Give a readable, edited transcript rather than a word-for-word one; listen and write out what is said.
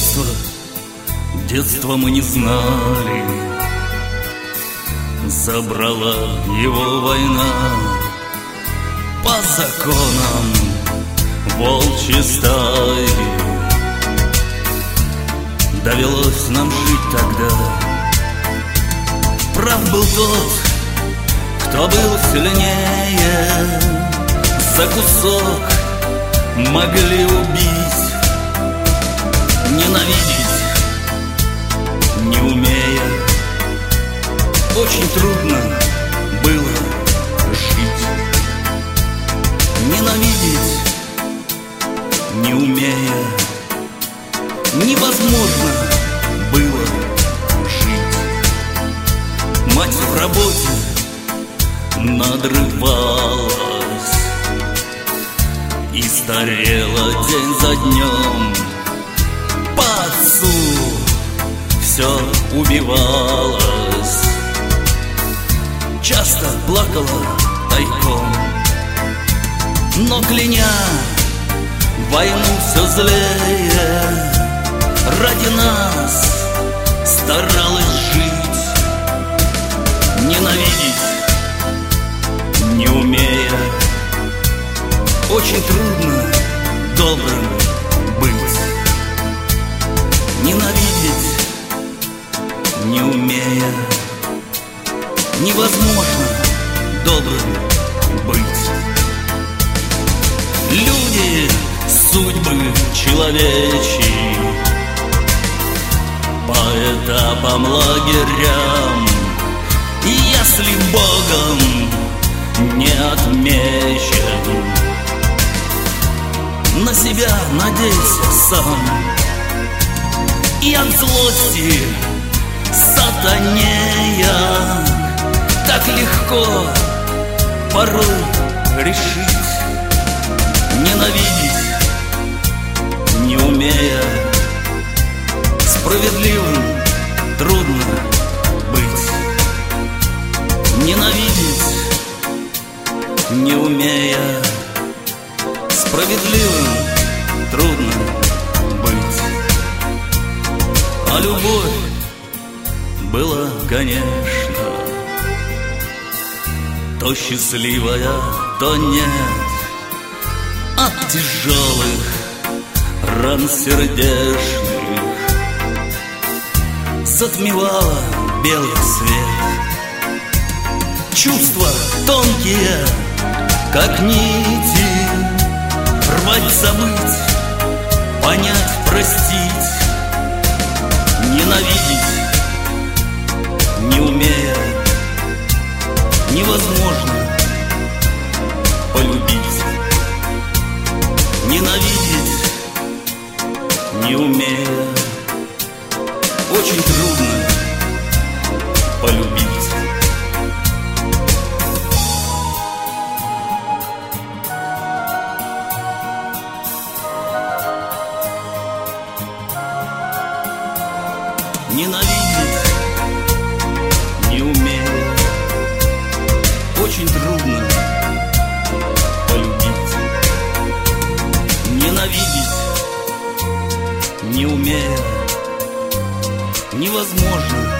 детства мы не знали. Забрала его война по законам волчьей стаи. Довелось нам жить тогда. Прав был тот, кто был сильнее. За кусок могли убить, ненавидеть, не умея. Очень трудно было жить. Ненавидеть, не умея, невозможно было жить. Мать в работе надрывалась и старела день за днем. По отцу все убивалось. Часто плакала тайком, но кляня войну все злее, ради нас старалась жить. Ненавидеть, не умея, очень трудно добрым быть. Ненавидеть, не умея, невозможно добрым быть. Люди, судьбы человечьи, по этапам, лагерям, если Богом не отмечен, на себя надейся сам. И от злости сатанея так легко порой решить. Ненавидеть, не умея, справедливым трудно быть. Ненавидеть, не умея, справедливым трудно быть. А любовь была, конечно, то счастливая, то нет. От тяжелых ран сердечных затмевала белый свет. Чувства тонкие, как нити, рвать, забыть, понять, простить. Ненавидеть, не умея, невозможно полюбить. Ненавидеть, не умея, очень трудно полюбить. Ненавидеть, не умея, очень трудно полюбить. Ненавидеть, не умея, невозможно